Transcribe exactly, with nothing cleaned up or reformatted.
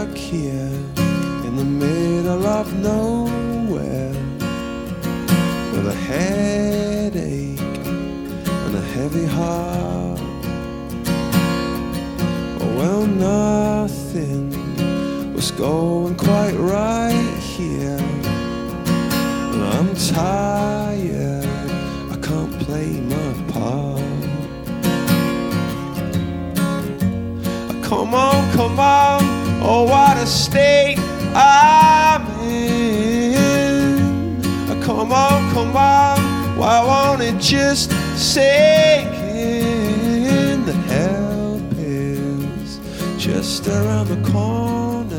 stuck here in the middle of nowhere with a headache and a heavy heart. Oh, well, nothing was going quite right here, and I'm tired, I can't play my part. Come on, come on, oh what a state I'm in. Come on, come on, why won't it just sink in? The help is just around the corner.